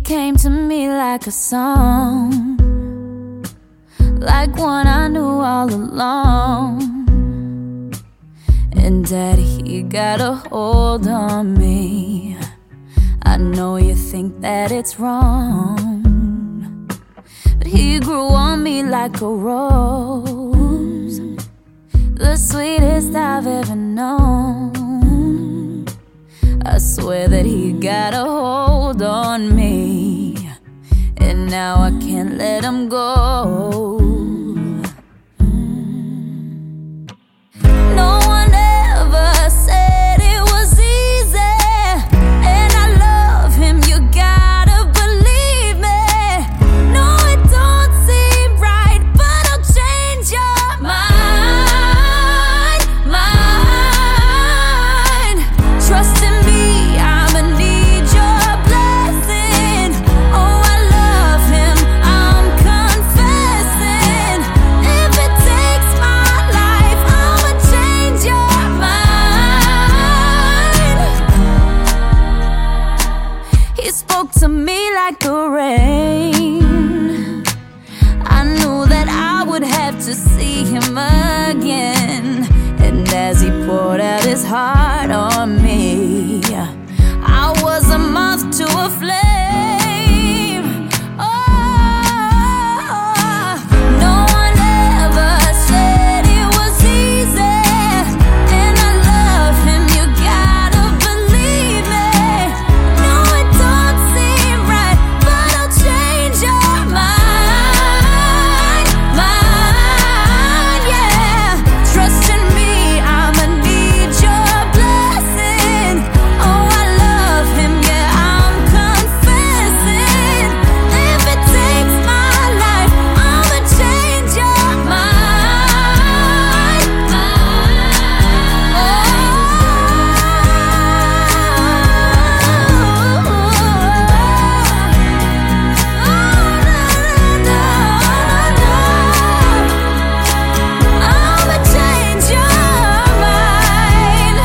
came to me like a song, like one I knew all along. And Daddy, he got a hold on me. I know you think that it's wrong, but he grew on me like a rose, the sweetest I've ever known. I swear that he got a hold on me, and now I can't let him go. No one ever said it was easy, and I love him, you gotta believe me. No, it don't seem right, but I'll change your mind. Trust in me, I'ma need your blessing. Oh, I love him, I'm confessing. If it takes my life, I'ma change your mind. He spoke to me like the rain. I knew that I would have to see him again. And as he poured out his heart on me, I was a moth to a flame. Oh, no one ever said it was easy, and I love him, you gotta believe me. No, it don't seem right, but I'll change your mind, yeah. Trust in me, I'ma need your blessing. Oh, I love him, yeah, I'm confessing. If it takes my life, I'ma change your mind, I'ma change your mind.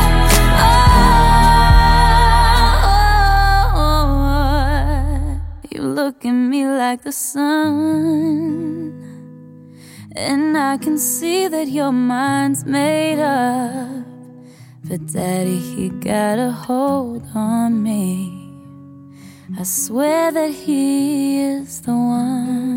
You look at me like the sun, and I can see that your mind's made up. But Daddy, he got a hold on me. I swear that he is the one.